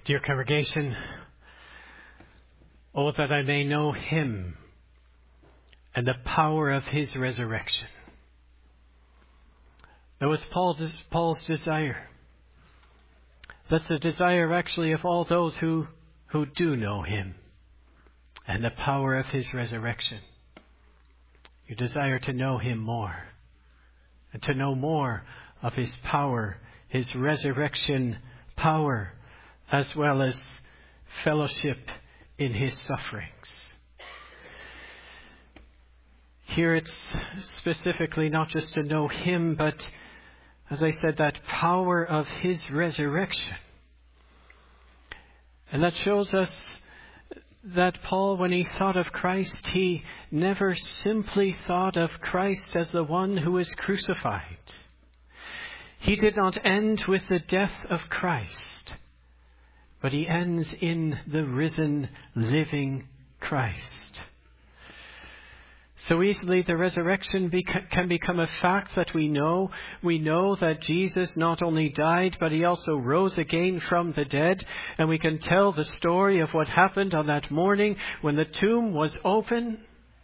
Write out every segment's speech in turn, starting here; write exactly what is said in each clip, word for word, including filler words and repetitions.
Dear congregation, oh, that I may know him and the power of his resurrection. That was Paul's, Paul's desire. That's the desire actually of all those who, who do know him and the power of his resurrection. You desire to know him more and to know more of his power, his resurrection power, as well as fellowship in his sufferings. Here it's specifically not just to know him, but as I said, that power of his resurrection. And that shows us that Paul, when he thought of Christ, he never simply thought of Christ as the one who was crucified. He did not end with the death of Christ, but he ends in the risen, living Christ. So easily the resurrection beca- can become a fact that we know. We know that Jesus not only died, but he also rose again from the dead. And we can tell the story of what happened on that morning when the tomb was open.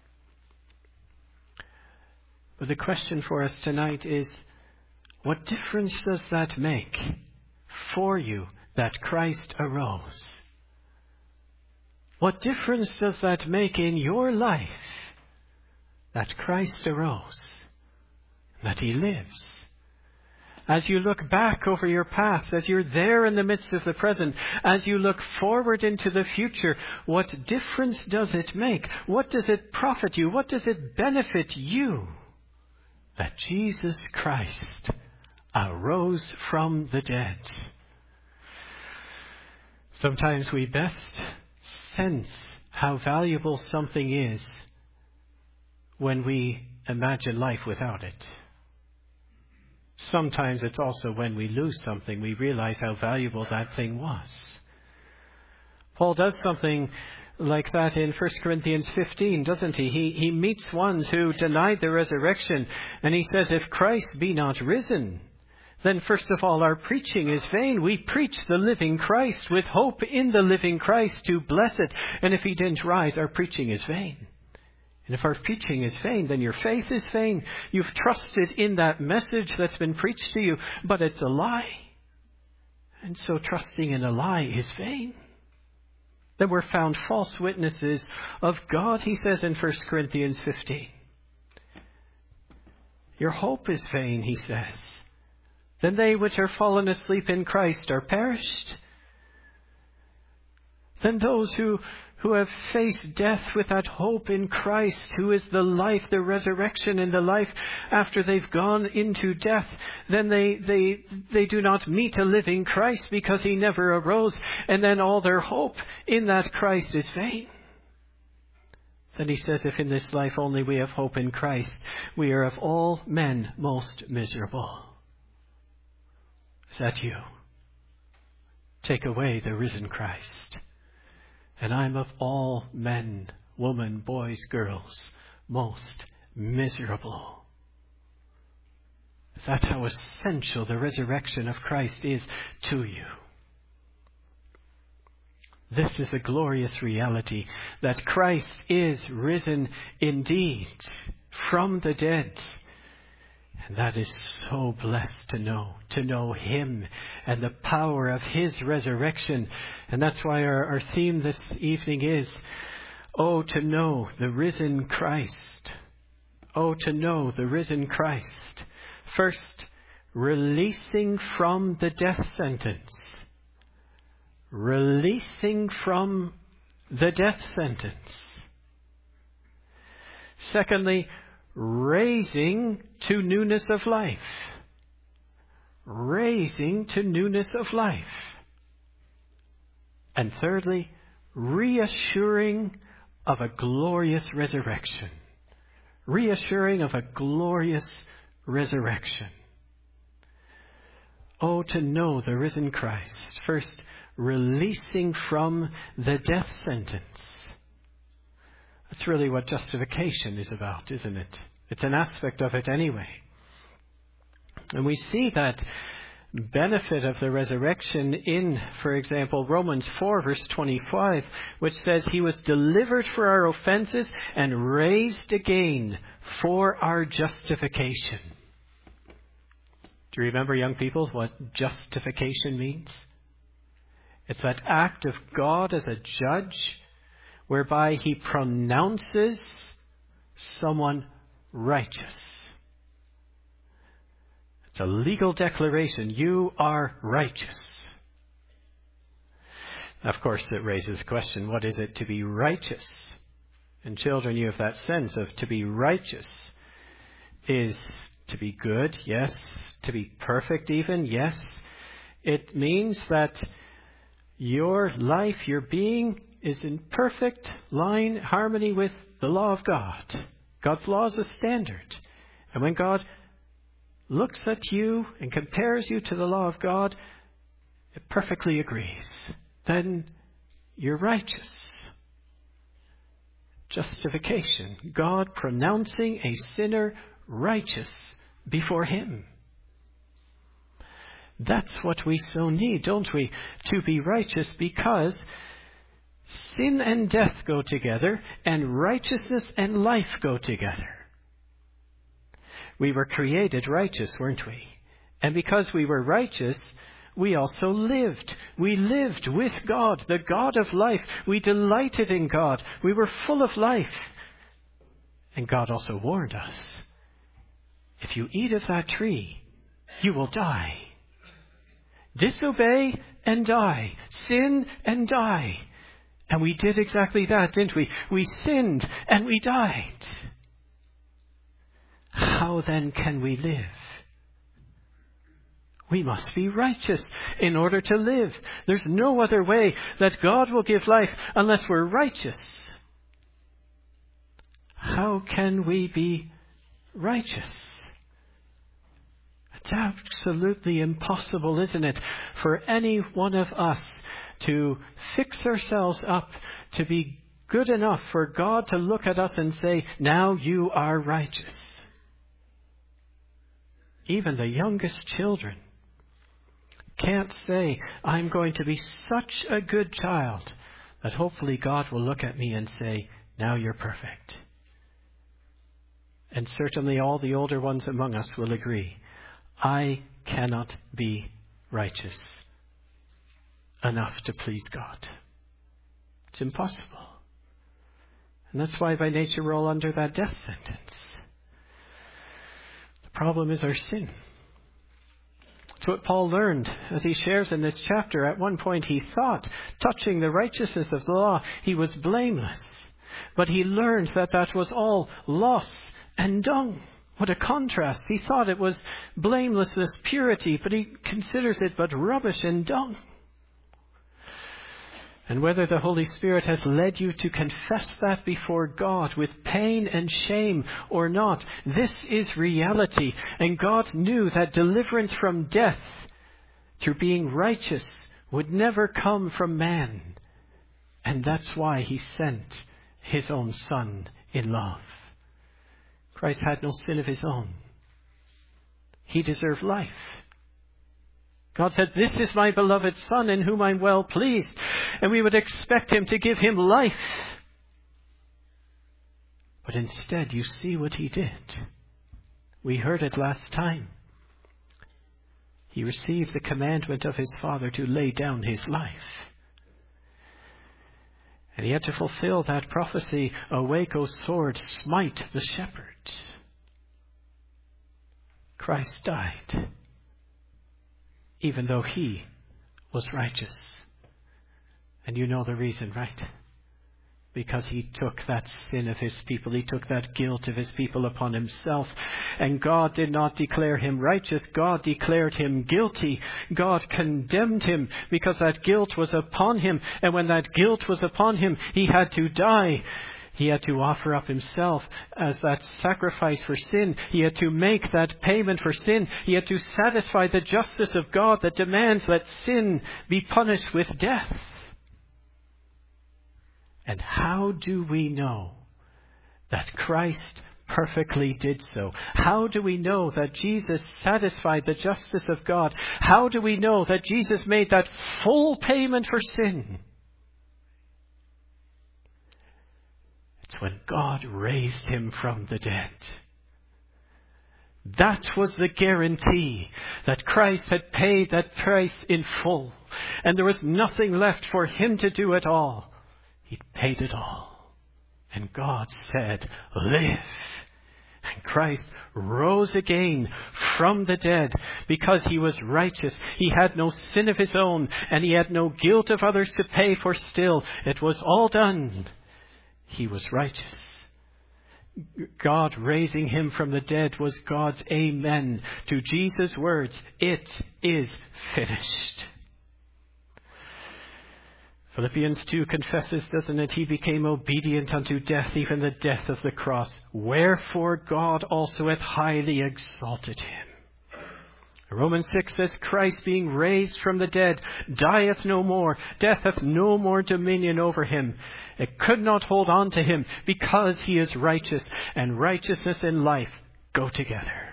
But the question for us tonight is, what difference does that make for you that Christ arose? What difference does that make in your life that Christ arose, that he lives? As you look back over your past, as you're there in the midst of the present, as you look forward into the future, what difference does it make? What does it profit you? What does it benefit you that Jesus Christ arose from the dead? Sometimes we best sense how valuable something is when we imagine life without it. Sometimes it's also when we lose something, we realize how valuable that thing was. Paul does something like that in First Corinthians fifteen, doesn't he? He, he meets ones who denied the resurrection, and he says, if Christ be not risen, then first of all our preaching is vain. We preach the living Christ with hope in the living Christ to bless it. And if he didn't rise, our preaching is vain. And if our preaching is vain, then your faith is vain. You've trusted in that message that's been preached to you, but it's a lie. And so trusting in a lie is vain. Then we're found false witnesses of God, he says in First Corinthians fifteen. Your hope is vain, he says. Then they which are fallen asleep in Christ are perished. Then those who who have faced death with that hope in Christ, who is the life, the resurrection and the life after they've gone into death, then they, they, they do not meet a living Christ because he never arose, and then all their hope in that Christ is vain. Then he says, if in this life only we have hope in Christ, we are of all men most miserable. Is that you? Take away the risen Christ, and I'm of all men, women, boys, girls, most miserable. That's how essential the resurrection of Christ is to you. This is a glorious reality, that Christ is risen indeed from the dead. And that is so blessed to know, to know him and the power of his resurrection. And that's why our, our theme this evening is, oh, to know the risen Christ. Oh, to know the risen Christ. First, releasing from the death sentence. Releasing from the death sentence. Secondly, raising to newness of life. Raising to newness of life. And thirdly, reassuring of a glorious resurrection. Reassuring of a glorious resurrection. Oh, to know the risen Christ. First, releasing from the death sentence. That's really what justification is about, isn't it? It's an aspect of it anyway. And we see that benefit of the resurrection in, for example, Romans four, verse twenty-five, which says he was delivered for our offenses and raised again for our justification. Do you remember, young people, what justification means? It's that act of God as a judge whereby he pronounces someone righteous. It's a legal declaration. You are righteous. Of course, it raises the question, what is it to be righteous? And children, you have that sense of to be righteous is to be good, yes. To be perfect even, yes. It means that your life, your being, is in perfect line, harmony with the law of God. God's law is a standard. And when God looks at you and compares you to the law of God, it perfectly agrees. Then you're righteous. Justification. God pronouncing a sinner righteous before him. That's what we so need, don't we? To be righteous, because sin and death go together, and righteousness and life go together. We were created righteous, weren't we? And because we were righteous, we also lived. We lived with God, the God of life. We delighted in God. We were full of life. And God also warned us, if you eat of that tree, you will die. Disobey and die. Sin and die. And we did exactly that, didn't we? We sinned and we died. How then can we live? We must be righteous in order to live. There's no other way that God will give life unless we're righteous. How can we be righteous? It's absolutely impossible, isn't it, for any one of us to fix ourselves up to be good enough for God to look at us and say, now you are righteous. Even the youngest children can't say, I'm going to be such a good child that hopefully God will look at me and say, now you're perfect. And certainly all the older ones among us will agree, I cannot be righteous enough to please God. It's impossible. And that's why by nature we're all under that death sentence. The problem is our sin. It's what Paul learned as he shares in this chapter. At one point he thought, touching the righteousness of the law, he was blameless. But he learned that that was all loss and dung. What a contrast. He thought it was blamelessness, purity, but he considers it but rubbish and dung. And whether the Holy Spirit has led you to confess that before God with pain and shame or not, this is reality. And God knew that deliverance from death through being righteous would never come from man. And that's why he sent his own Son in love. Christ had no sin of his own. He deserved life. God said, this is my beloved Son in whom I'm well pleased. And we would expect him to give him life. But instead, you see what he did. We heard it last time. He received the commandment of his Father to lay down his life. And he had to fulfill that prophecy, awake, O sword, smite the shepherd. Christ died, even though he was righteous. And you know the reason, right? Because he took that sin of his people. He took that guilt of his people upon himself. And God did not declare him righteous. God declared him guilty. God condemned him because that guilt was upon him. And when that guilt was upon him, he had to die. He had to offer up himself as that sacrifice for sin. He had to make that payment for sin. He had to satisfy the justice of God that demands that sin be punished with death. And how do we know that Christ perfectly did so. How do we know that Jesus satisfied the justice of God? How do we know that Jesus made that full payment for sin? It's when God raised him from the dead. That was the guarantee that Christ had paid that price in full. And there was nothing left for him to do at all. He'd paid it all. And God said, live. And Christ rose again from the dead because he was righteous. He had no sin of his own and he had no guilt of others to pay for still. It was all done. He was righteous. God raising him from the dead was God's amen to Jesus' words, it is finished. Philippians two confesses, doesn't it? He became obedient unto death, even the death of the cross. Wherefore God also hath highly exalted him. Romans six says, Christ being raised from the dead, dieth no more. Death hath no more dominion over him. It could not hold on to him because he is righteous, and righteousness and life go together.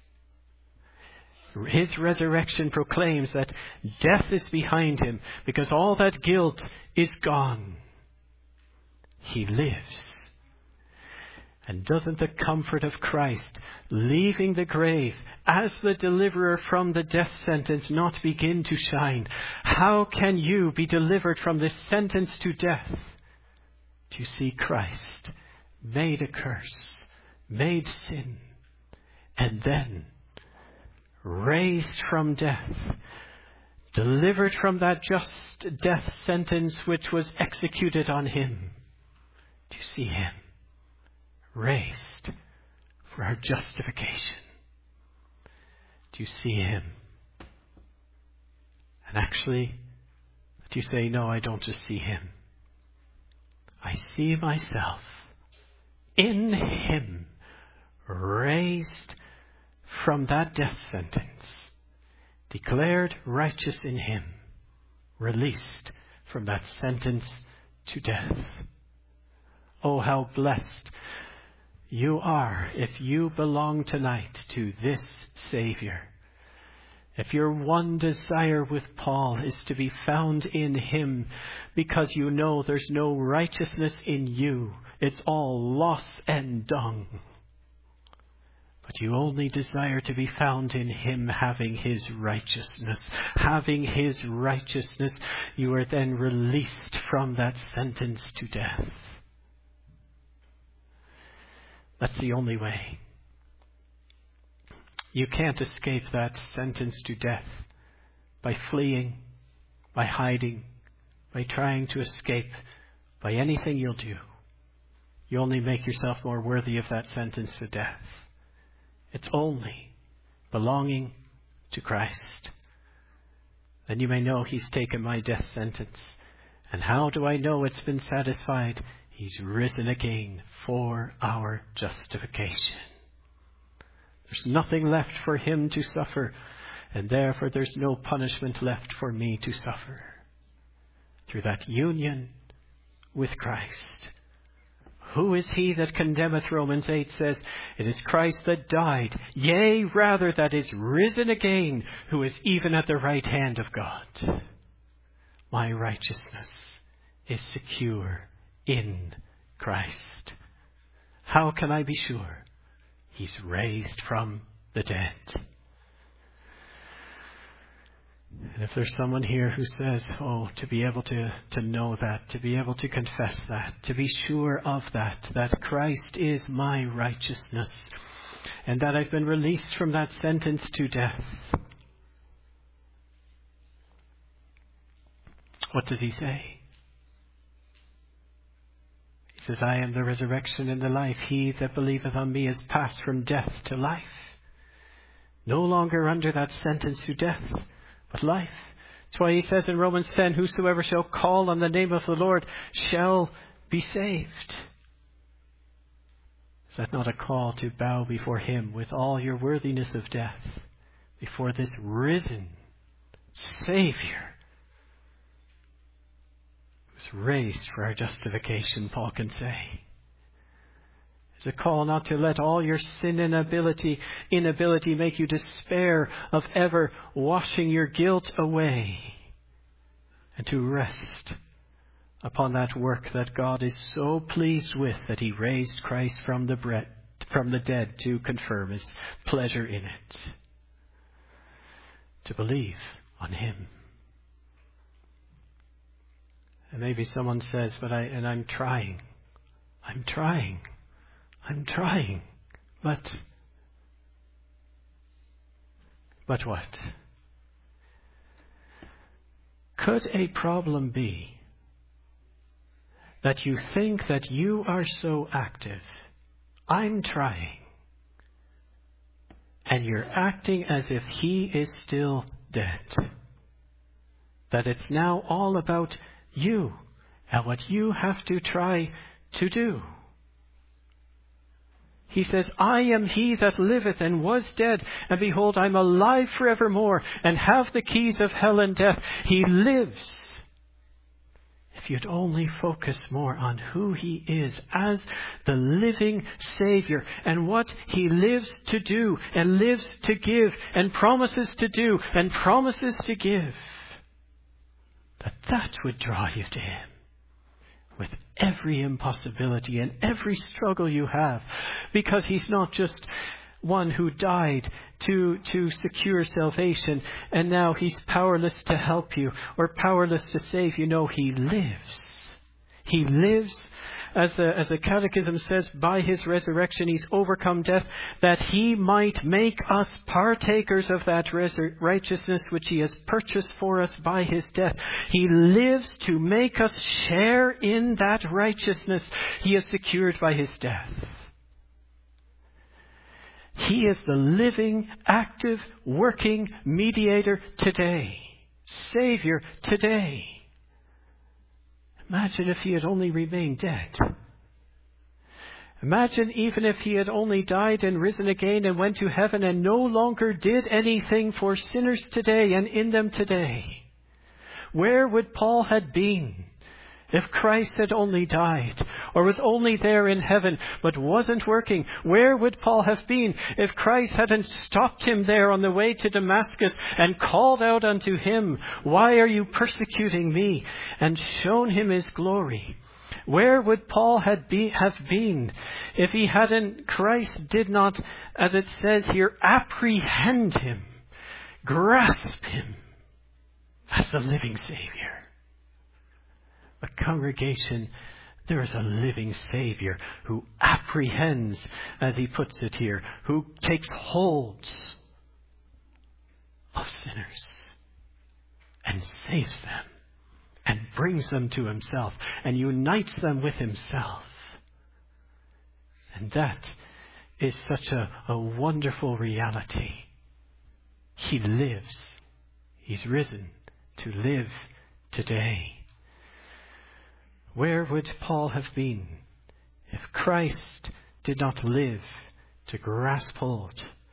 His resurrection proclaims that death is behind him because all that guilt is gone. He lives. And doesn't the comfort of Christ leaving the grave as the deliverer from the death sentence not begin to shine? How can you be delivered from this sentence to death? To see Christ made a curse, made sin, and then raised from death, delivered from that just death sentence which was executed on him, to see him raised for our justification, to see him. And actually, to say, no, I don't just see him. I see myself in him, raised from that death sentence, declared righteous in him, released from that sentence to death. Oh, how blessed you are if you belong tonight to this Savior. If your one desire with Paul is to be found in him because you know there's no righteousness in you, it's all loss and dung. But you only desire to be found in him having his righteousness. Having his righteousness, you are then released from that sentence to death. That's the only way. You can't escape that sentence to death by fleeing, by hiding, by trying to escape, by anything you'll do. You only make yourself more worthy of that sentence to death. It's only belonging to Christ. Then you may know he's taken my death sentence. And how do I know it's been satisfied? He's risen again for our justification. There's nothing left for him to suffer, and therefore there's no punishment left for me to suffer. Through that union with Christ. Who is he that condemneth? Romans eight says, it is Christ that died, yea, rather that is risen again, who is even at the right hand of God. My righteousness is secure in Christ. How can I be sure? He's raised from the dead. And if there's someone here who says, oh, to be able to, to know that, to be able to confess that, to be sure of that, that Christ is my righteousness, and that I've been released from that sentence to death. What does he say? He says, I am the resurrection and the life. He that believeth on me is passed from death to life. No longer under that sentence to death, but life. That's why he says in Romans ten, whosoever shall call on the name of the Lord shall be saved. Is that not a call to bow before him with all your worthiness of death, before this risen Savior who's raised for our justification, Paul can say. It's a call not to let all your sin and inability, inability make you despair of ever washing your guilt away, and to rest upon that work that God is so pleased with, that he raised Christ from the bread, from the dead to confirm his pleasure in it. To believe on him. And maybe someone says, but I, and I'm trying. I'm trying. I'm trying. But, but what? Could a problem be that you think that you are so active, I'm trying, and you're acting as if he is still dead? That it's now all about you and what you have to try to do. He says, I am he that liveth and was dead, and behold, I'm alive forevermore, and have the keys of hell and death. He lives. If you'd only focus more on who he is as the living Savior, and what he lives to do, and lives to give, and promises to do, and promises to give, that that would draw you to him. With every impossibility and every struggle you have. Because he's not just one who died to, to secure salvation, and now he's powerless to help you or powerless to save you. No, he lives. He lives, as the, as the Catechism says, by his resurrection he's overcome death, that he might make us partakers of that resur- righteousness which he has purchased for us by his death. He lives to make us share in that righteousness he has secured by his death. He is the living, active, working mediator today. Savior today. Imagine if he had only remained dead. Imagine even if he had only died and risen again and went to heaven and no longer did anything for sinners today and in them today. Where would Paul have been if Christ had only died, or was only there in heaven but wasn't working? Where would Paul have been if Christ hadn't stopped him there on the way to Damascus and called out unto him, why are you persecuting me? And shown him his glory? Where would Paul had be, have been if he hadn't, Christ did not, as it says here, apprehend him, grasp him as the living Savior? A congregation, there is a living Savior who apprehends, as he puts it here, who takes hold of sinners and saves them and brings them to himself and unites them with himself. And that is such a, a wonderful reality. He lives. He's risen to live today. Where would Paul have been if Christ did not live to grasp hold?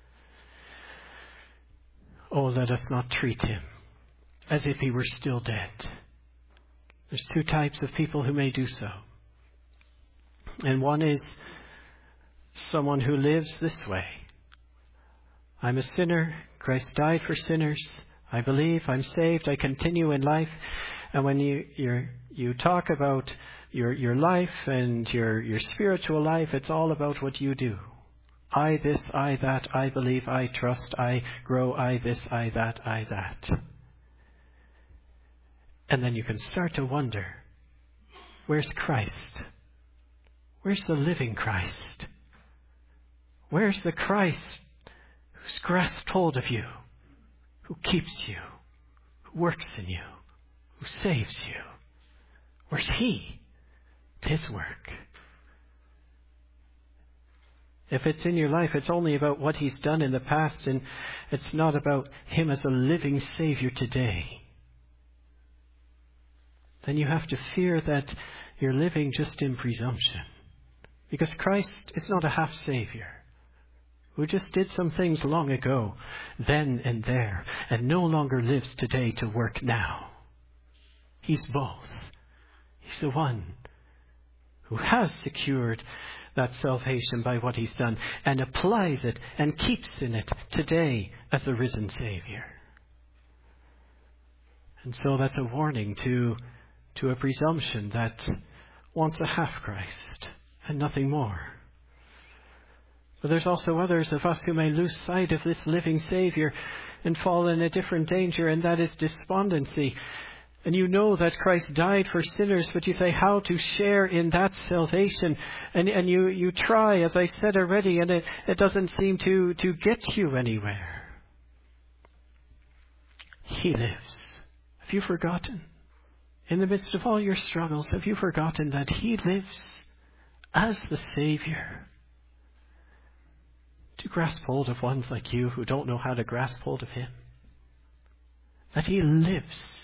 Oh, let us not treat him as if he were still dead. There's two types of people who may do so. And one is someone who lives this way. I'm a sinner. Christ died for sinners. I believe. I'm saved. I continue in life. And when you you're, you talk about your your life and your your spiritual life, it's all about what you do. I this, I that, I believe, I trust, I grow, I this, I that, I that. And then you can start to wonder, where's Christ? Where's the living Christ? Where's the Christ who's grasped hold of you, who keeps you, who works in you, who saves you? Where's he? His work. If it's in your life, it's only about what he's done in the past, and it's not about him as a living Savior today. Then you have to fear that you're living just in presumption. Because Christ is not a half Savior who just did some things long ago, then and there, and no longer lives today to work now. He's both. He's the one who has secured that salvation by what he's done and applies it and keeps in it today as the risen Savior. And so that's a warning to, to a presumption that wants a half Christ and nothing more. But there's also others of us who may lose sight of this living Savior and fall in a different danger, and that is despondency. And you know that Christ died for sinners, but you say how to share in that salvation. And, and you, you try, as I said already, and it, it doesn't seem to, to get you anywhere. He lives. Have you forgotten? In the midst of all your struggles, have you forgotten that He lives as the Savior? To grasp hold of ones like you who don't know how to grasp hold of Him. That He lives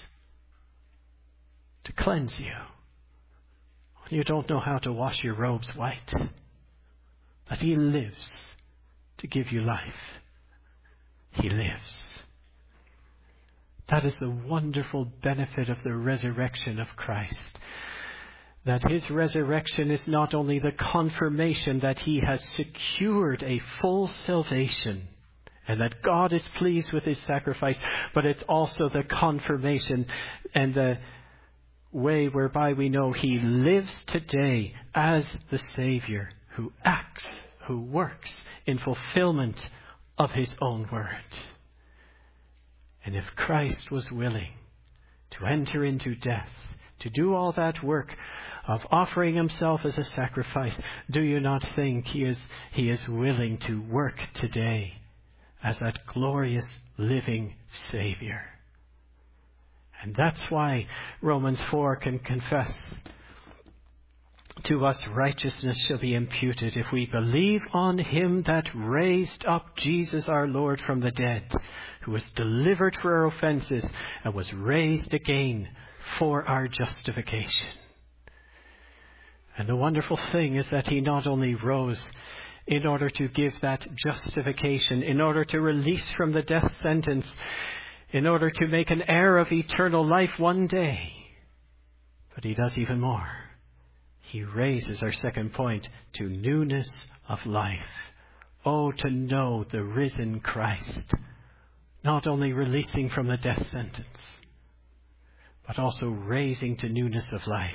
to cleanse you when you don't know how to wash your robes white. That He lives to give you life. He lives. That is the wonderful benefit of the resurrection of Christ. That His resurrection is not only the confirmation that He has secured a full salvation and that God is pleased with His sacrifice, but it's also the confirmation and the way whereby we know He lives today as the Savior who acts, who works in fulfillment of His own word. And if Christ was willing to enter into death, to do all that work of offering Himself as a sacrifice, do you not think He is, He is willing to work today as that glorious living Savior? And that's why Romans four can confess, to us righteousness shall be imputed if we believe on Him that raised up Jesus our Lord from the dead, who was delivered for our offenses and was raised again for our justification. And the wonderful thing is that He not only rose in order to give that justification, in order to release from the death sentence, in order to make an heir of eternal life one day, but He does even more. He raises, our second point, to newness of life. Oh, to know the risen Christ, not only releasing from the death sentence, but also raising to newness of life.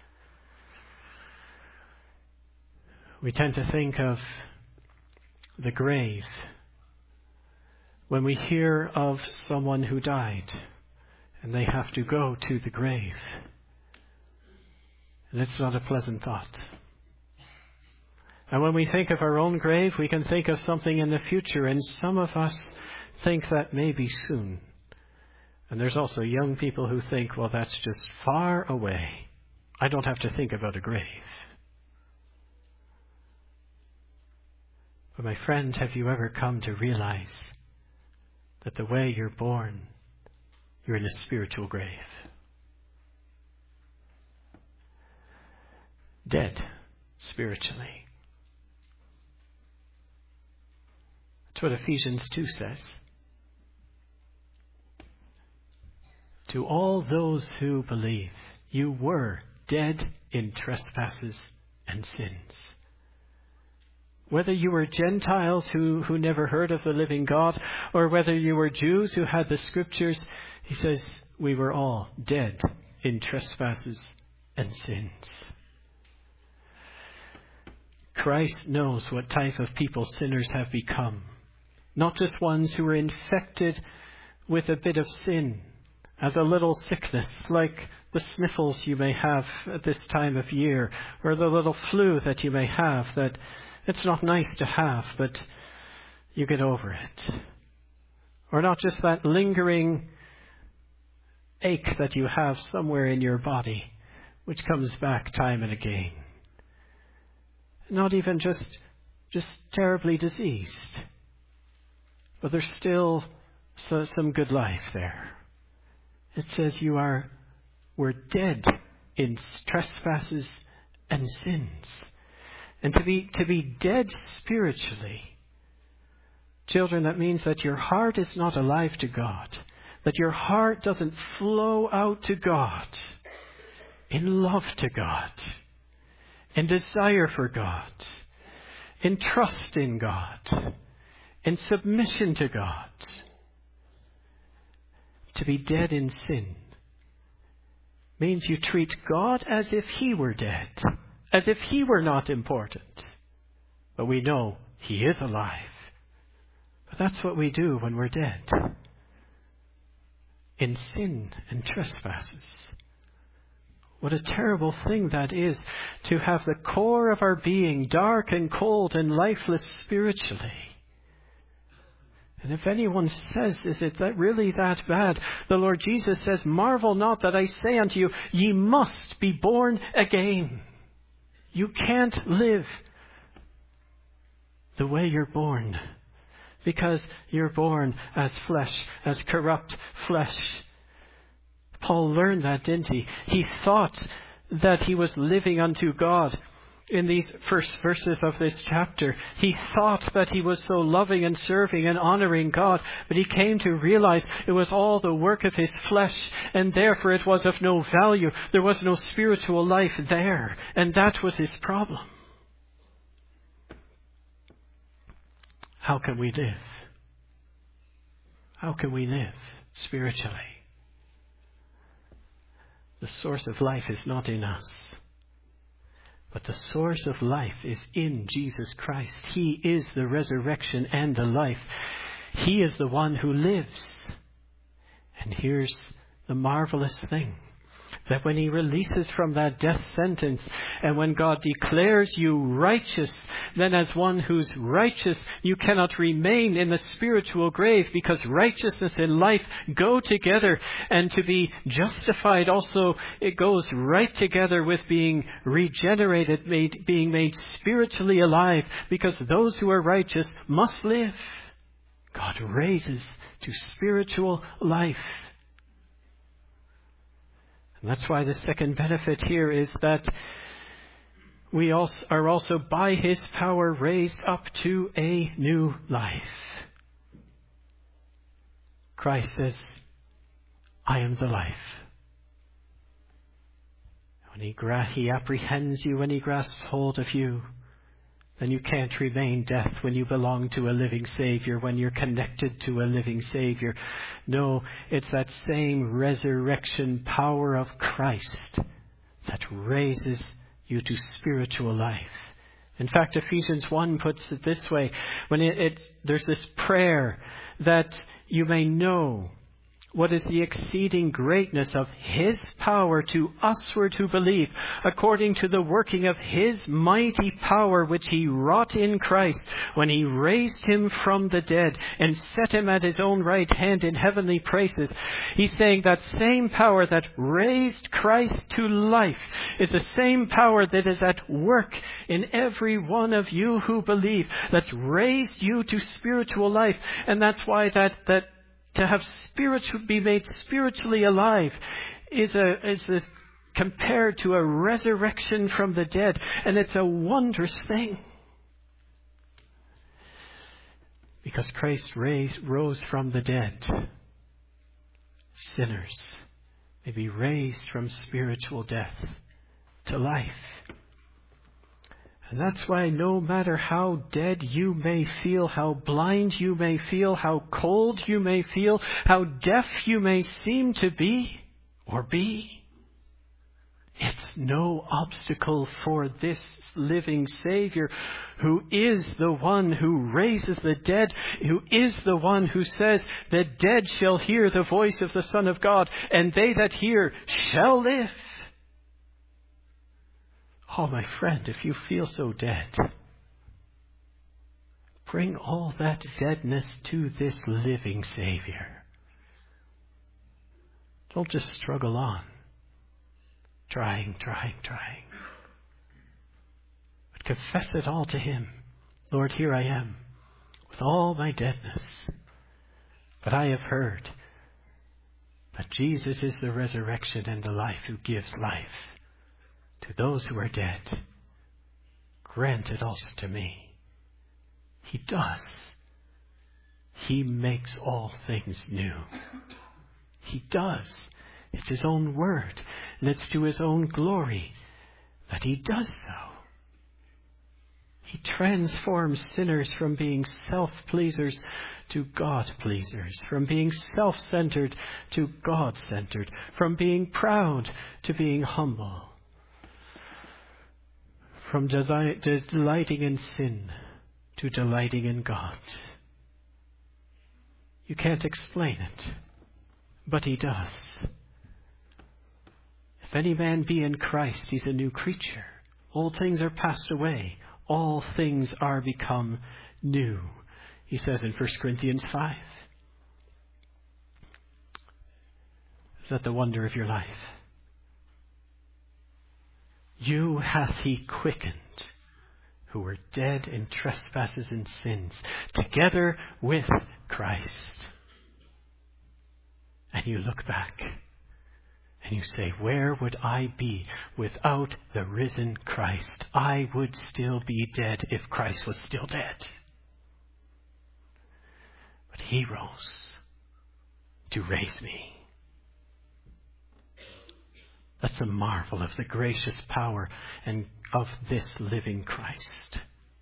We tend to think of the grave when we hear of someone who died and they have to go to the grave. And it's not a pleasant thought. And when we think of our own grave, we can think of something in the future, and some of us think that maybe soon. And there's also young people who think, well, that's just far away. I don't have to think about a grave. But my friend, have you ever come to realize that the way you're born, you're in a spiritual grave? Dead spiritually. That's what Ephesians two says. To all those who believe, you were dead in trespasses and sins. Whether you were Gentiles who, who never heard of the living God, or whether you were Jews who had the Scriptures, he says, we were all dead in trespasses and sins. Christ knows what type of people sinners have become. Not just ones who are infected with a bit of sin, as a little sickness, like the sniffles you may have at this time of year, or the little flu that you may have, that it's not nice to have, but you get over it. Or not just that lingering ache that you have somewhere in your body, which comes back time and again. Not even just, just terribly diseased, but there's still so, some good life there. It says you are, were dead in trespasses and sins. And to be, to be dead spiritually, children, that means that your heart is not alive to God, that your heart doesn't flow out to God in love to God, in desire for God, in trust in God, in submission to God. To be dead in sin means you treat God as if He were dead, as if He were not important. But we know He is alive. But that's what we do when we're dead. In sin and trespasses. What a terrible thing that is, to have the core of our being dark and cold and lifeless spiritually. And if anyone says, is it that really that bad? The Lord Jesus says, marvel not that I say unto you, ye must be born again. You can't live the way you're born, because you're born as flesh, as corrupt flesh. Paul learned that, didn't he? He thought that he was living unto God. In these first verses of this chapter, he thought that he was so loving and serving and honoring God, but he came to realize it was all the work of his flesh, and therefore it was of no value. There was no spiritual life there, and that was his problem. How can we live? How can we live spiritually? The source of life is not in us. But the source of life is in Jesus Christ. He is the resurrection and the life. He is the one who lives. And here's the marvelous thing. That when He releases from that death sentence, and when God declares you righteous, then as one who's righteous, you cannot remain in the spiritual grave, because righteousness and life go together. And to be justified also, it goes right together with being regenerated, made, being made spiritually alive, because those who are righteous must live. God raises to spiritual life. That's why the second benefit here is that we also are also by His power raised up to a new life. Christ says, I am the life. When he, gra- he apprehends you, when He grasps hold of you, then you can't remain death when you belong to a living Savior, when you're connected to a living Savior. No, it's that same resurrection power of Christ that raises you to spiritual life. In fact, Ephesians one puts it this way. When it, it there's this prayer that you may know what is the exceeding greatness of His power to usward who believe, according to the working of His mighty power which He wrought in Christ, when He raised Him from the dead and set Him at His own right hand in heavenly places. He's saying that same power that raised Christ to life is the same power that is at work in every one of you who believe, that's raised you to spiritual life. And that's why that that to have spiritual, be made spiritually alive is a, is a, compared to a resurrection from the dead. And it's a wondrous thing. Because Christ raised, rose from the dead. Sinners may be raised from spiritual death to life. And that's why no matter how dead you may feel, how blind you may feel, how cold you may feel, how deaf you may seem to be or be, it's no obstacle for this living Savior, who is the one who raises the dead, who is the one who says, the dead shall hear the voice of the Son of God, and they that hear shall live. Oh, my friend, if you feel so dead, bring all that deadness to this living Savior. Don't just struggle on, trying, trying, trying. But confess it all to Him. Lord, here I am, with all my deadness. But I have heard that Jesus is the resurrection and the life, who gives life to those who are dead. Grant it also to me. He does. He makes all things new. He does. It's His own word, and it's to His own glory that He does so. He transforms sinners from being self-pleasers to God-pleasers, from being self-centered to God-centered, from being proud to being humble, from delight, delighting in sin to delighting in God. You can't explain it, but he does. If any man be in Christ, he's a new creature. Old things are passed away. All things are become new, he says in First Corinthians five. Is that the wonder of your life? You hath he quickened, who were dead in trespasses and sins, together with Christ. And you look back and you say, where would I be without the risen Christ? I would still be dead if Christ was still dead. But he rose to raise me. That's a marvel of the gracious power and of this living Christ.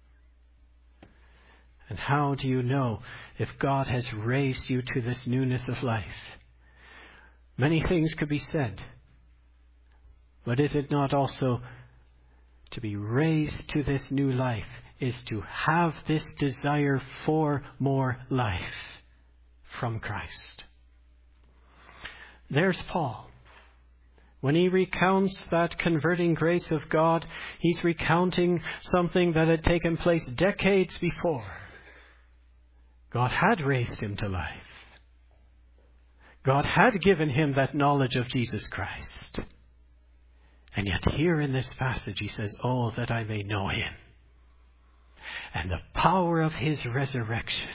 And how do you know if God has raised you to this newness of life? Many things could be said, but is it not also to be raised to this new life is to have this desire for more life from Christ? There's Paul. When he recounts that converting grace of God, he's recounting something that had taken place decades before. God had raised him to life. God had given him that knowledge of Jesus Christ. And yet here in this passage he says, oh, that I may know him and the power of his resurrection.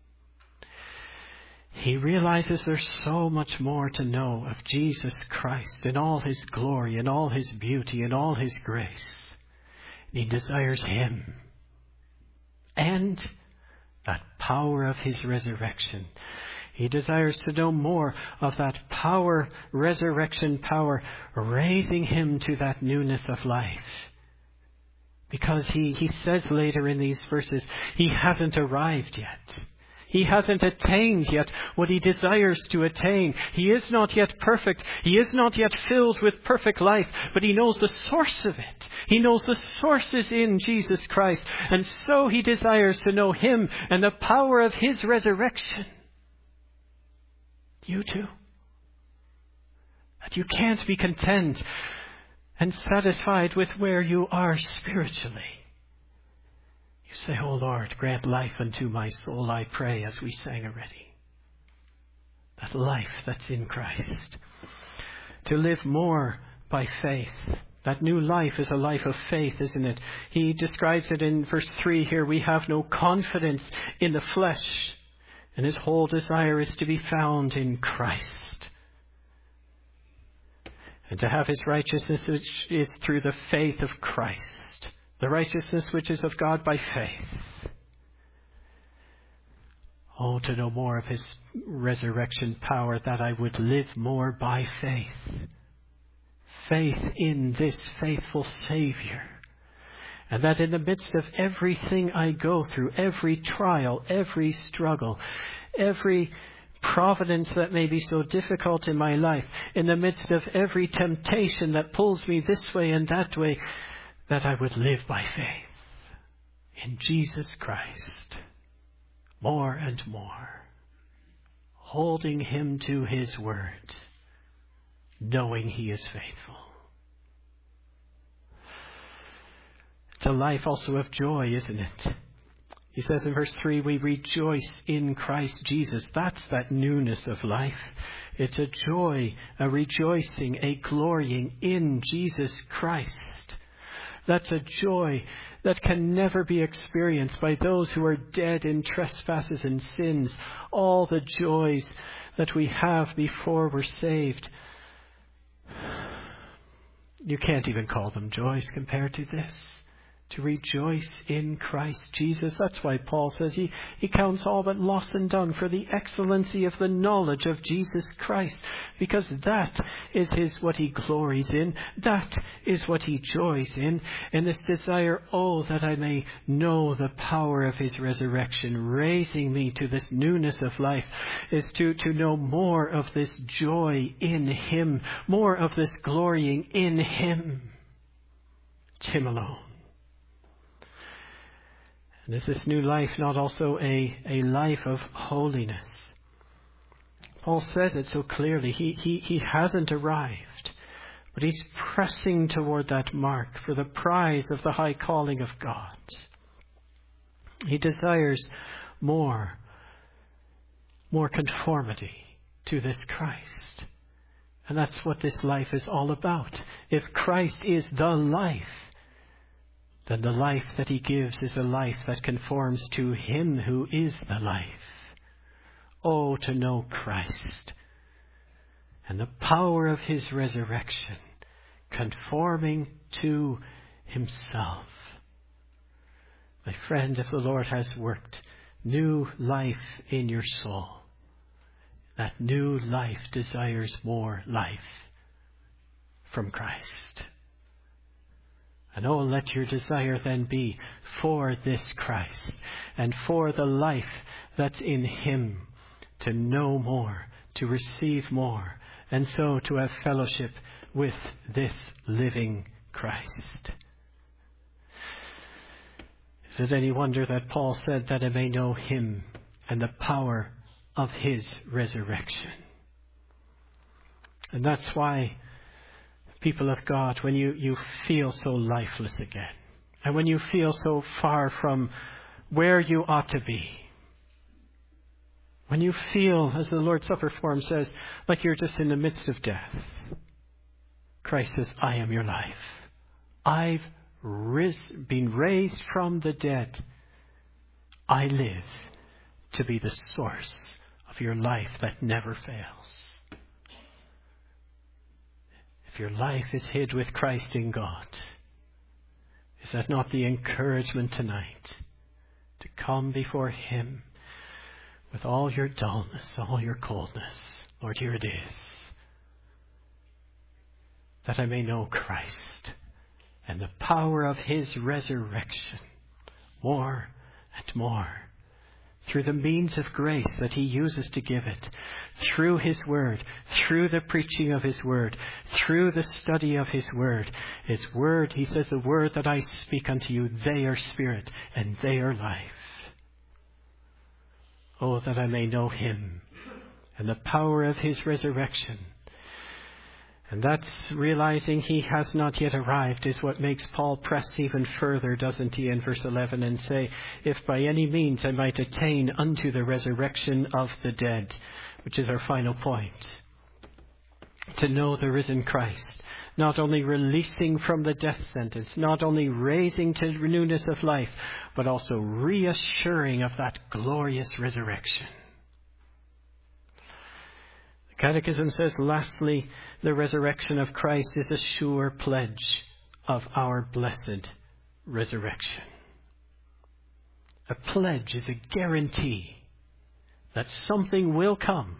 He realizes there's so much more to know of Jesus Christ in all his glory, in all his beauty, in all his grace. He desires him and that power of his resurrection. He desires to know more of that power, resurrection power, raising him to that newness of life. Because he, he says later in these verses, he hasn't arrived yet. He hasn't attained yet what he desires to attain. He is not yet perfect. He is not yet filled with perfect life, but he knows the source of it. He knows the source is in Jesus Christ. And so he desires to know him and the power of his resurrection. You too. That you can't be content and satisfied with where you are spiritually. You say, oh Lord, grant life unto my soul, I pray, as we sang already. That life that's in Christ. To live more by faith. That new life is a life of faith, isn't it? He describes it in verse three here. We have no confidence in the flesh. And his whole desire is to be found in Christ. And to have his righteousness, which is through the faith of Christ. The righteousness which is of God by faith. Oh, to know more of his resurrection power, that I would live more by faith. Faith in this faithful Savior. And that in the midst of everything I go through, every trial, every struggle, every providence that may be so difficult in my life, in the midst of every temptation that pulls me this way and that way, that I would live by faith in Jesus Christ more and more, holding him to his word, knowing he is faithful. It's a life also of joy, isn't it? He says in verse three, we rejoice in Christ Jesus. That's that newness of life. It's a joy, a rejoicing, a glorying in Jesus Christ. That's a joy that can never be experienced by those who are dead in trespasses and sins. All the joys that we have before we're saved. You can't even call them joys compared to this. To rejoice in Christ Jesus. That's why Paul says he, he counts all but lost and done for the excellency of the knowledge of Jesus Christ. because that is his what he glories in. That is what he joys in. And this desire, oh, that I may know the power of his resurrection, raising me to this newness of life, is to, to know more of this joy in him, more of this glorying in him. It's him alone. And is this new life not also a, a life of holiness? Paul says it so clearly. He, he, he hasn't arrived, but he's pressing toward that mark for the prize of the high calling of God. He desires more, more conformity to this Christ. And that's what this life is all about. If Christ is the life, then the life that he gives is a life that conforms to him who is the life. Oh, to know Christ and the power of his resurrection, conforming to himself. My friend, if the Lord has worked new life in your soul, that new life desires more life from Christ. And oh, let your desire then be for this Christ and for the life that's in him, to know more, to receive more, and so to have fellowship with this living Christ. Is it any wonder that Paul said that I may know him and the power of his resurrection? And that's why, people of God, when you, you feel so lifeless again, and when you feel so far from where you ought to be, when you feel, as the Lord's Supper form says, like you're just in the midst of death, Christ says, I am your life. I've ris- been raised from the dead. I live to be the source of your life that never fails. If your life is hid with Christ in God, is that not the encouragement tonight to come before him with all your dullness, all your coldness? Lord, here it is. That I may know Christ and the power of his resurrection more and more, through the means of grace that he uses to give it, through his word, through the preaching of his word, through the study of his word. His word, he says, the word that I speak unto you, they are spirit and they are life. Oh, that I may know him and the power of his resurrection. And that's realizing he has not yet arrived is what makes Paul press even further, doesn't he, in verse eleven, and say, if by any means I might attain unto the resurrection of the dead, which is our final point. To know the risen Christ, not only releasing from the death sentence, not only raising to newness of life, but also reassuring of that glorious resurrection. The Catechism says, lastly, the resurrection of Christ is a sure pledge of our blessed resurrection. A pledge is a guarantee that something will come.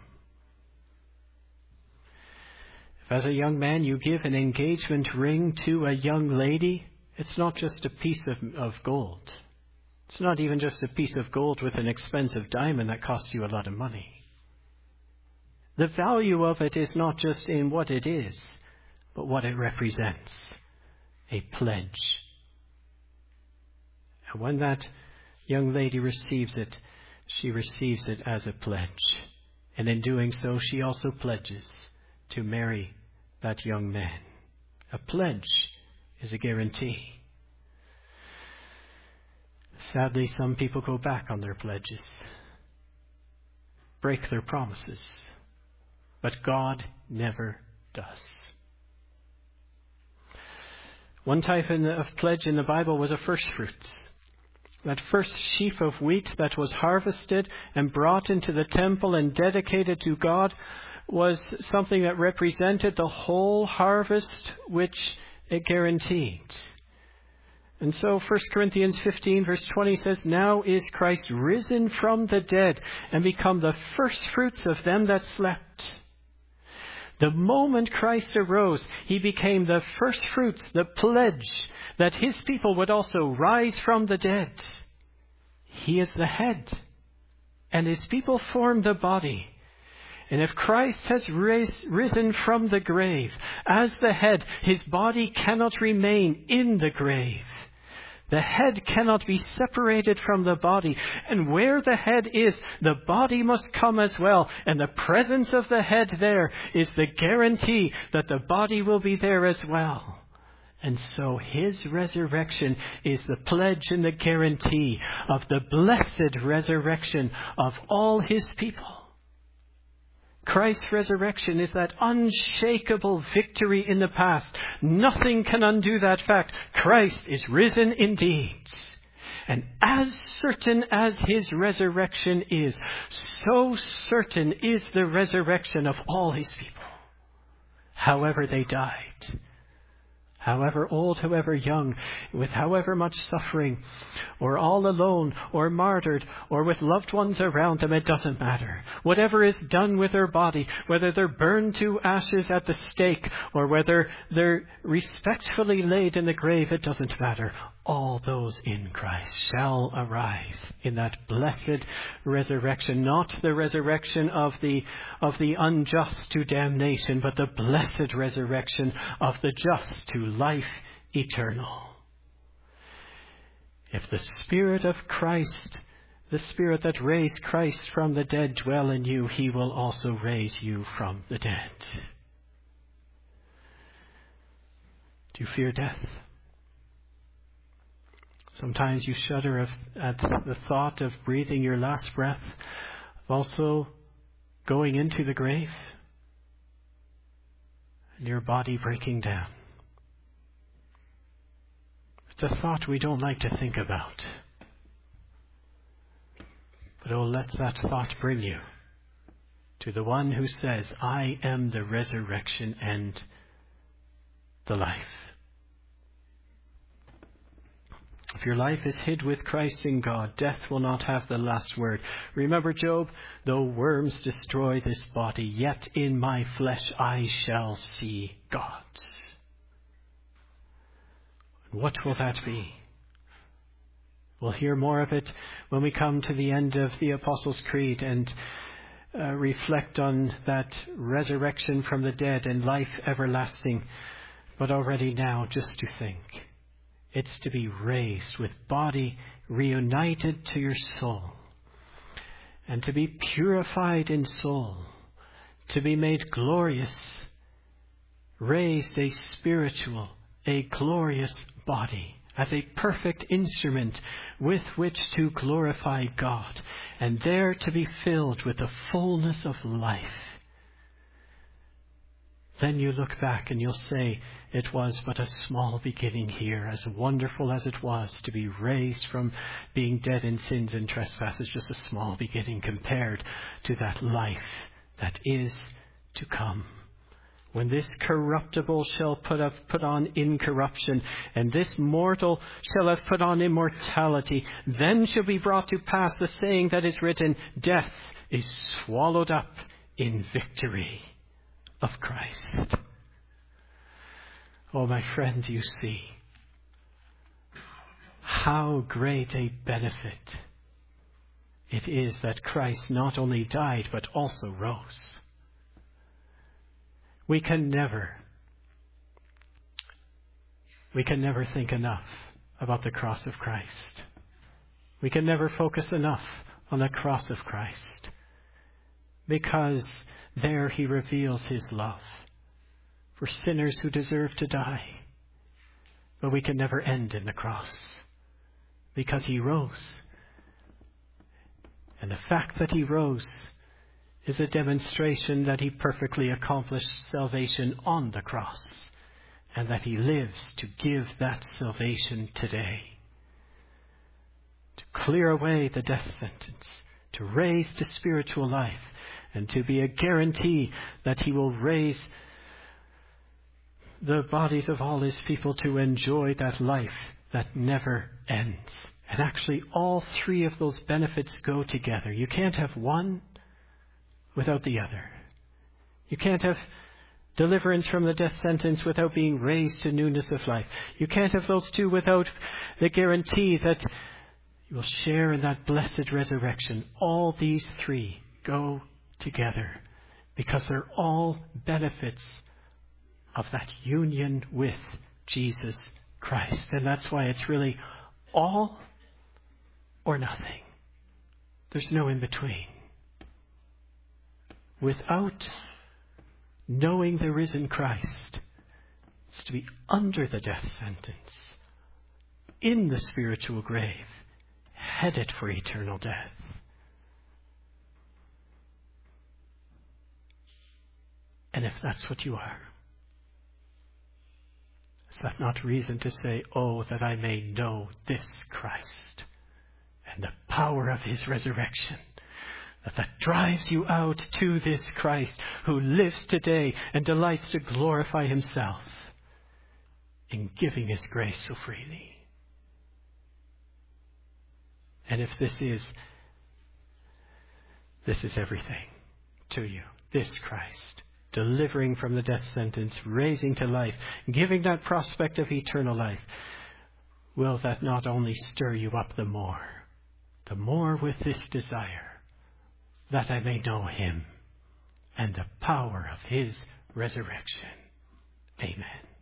If as a young man you give an engagement ring to a young lady, it's not just a piece of, of gold. It's not even just a piece of gold with an expensive diamond that costs you a lot of money. The value of it is not just in what it is, but what it represents. A pledge. And when that young lady receives it, she receives it as a pledge. And in doing so, she also pledges to marry that young man. A pledge is a guarantee. Sadly, some people go back on their pledges, break their promises. But God never does. One type of pledge in the Bible was a first fruits. That first sheaf of wheat that was harvested and brought into the temple and dedicated to God was something that represented the whole harvest which it guaranteed. And so First Corinthians fifteen verse twenty says, now is Christ risen from the dead and become the first fruits of them that slept. The moment Christ arose, he became the first fruits, the pledge that his people would also rise from the dead. He is the head, and his people form the body. And if Christ has ris- risen from the grave, as the head, his body cannot remain in the grave. The head cannot be separated from the body. And where the head is, the body must come as well. And the presence of the head there is the guarantee that the body will be there as well. And so his resurrection is the pledge and the guarantee of the blessed resurrection of all his people. Christ's resurrection is that unshakable victory in the past. Nothing can undo that fact. Christ is risen indeed. And as certain as his resurrection is, so certain is the resurrection of all his people. However they died, however old, however young, with however much suffering, or all alone, or martyred, or with loved ones around them, it doesn't matter. Whatever is done with their body, whether they're burned to ashes at the stake, or whether they're respectfully laid in the grave, it doesn't matter. All those in Christ shall arise in that blessed resurrection, not the resurrection of the of the unjust to damnation, but the blessed resurrection of the just to life eternal. If the Spirit of Christ, the Spirit that raised Christ from the dead, dwell in you, he will also raise you from the dead. Do you fear death? Sometimes you shudder at the thought of breathing your last breath, also going into the grave, and your body breaking down. It's a thought we don't like to think about. But oh, let that thought bring you to the one who says, I am the resurrection and the life. If your life is hid with Christ in God, death will not have the last word. Remember Job, though worms destroy this body, yet in my flesh I shall see God. What will that be? We'll hear more of it when we come to the end of the Apostles' Creed and uh, reflect on that resurrection from the dead and life everlasting. But already now, just to think, it's to be raised with body reunited to your soul, and to be purified in soul, to be made glorious, raised a spiritual, a glorious body, as a perfect instrument with which to glorify God, and there to be filled with the fullness of life. Then you look back and you'll say, it was but a small beginning here, as wonderful as it was to be raised from being dead in sins and trespasses, just a small beginning compared to that life that is to come. When this corruptible shall put up, put on incorruption, and this mortal shall have put on immortality, then shall be brought to pass the saying that is written, death is swallowed up in victory of Christ. Oh, my friend, you see how great a benefit it is that Christ not only died, but also rose. We can never, we can never think enough about the cross of Christ. We can never focus enough on the cross of Christ, because there he reveals his love for sinners who deserve to die. But we can never end in the cross, because he rose. And the fact that he rose is a demonstration that he perfectly accomplished salvation on the cross, and that he lives to give that salvation today, to clear away the death sentence, to raise to spiritual life, and to be a guarantee that he will raise the bodies of all his people to enjoy that life that never ends. And actually, all three of those benefits go together. You can't have one without the other. You can't have deliverance from the death sentence without being raised to newness of life. You can't have those two without the guarantee that you will share in that blessed resurrection. All these three go together because they're all benefits of that union with Jesus Christ. And that's why it's really all or nothing. There's no in between. Without knowing the risen Christ, it's to be under the death sentence, in the spiritual grave, headed for eternal death. And if that's what you are, is that not reason to say, oh, that I may know this Christ and the power of his resurrection, that that drives you out to this Christ who lives today and delights to glorify himself in giving his grace so freely. And if this is, this is everything to you, this Christ, delivering from the death sentence, raising to life, giving that prospect of eternal life, will that not only stir you up the more, the more with this desire, that I may know him and the power of his resurrection. Amen.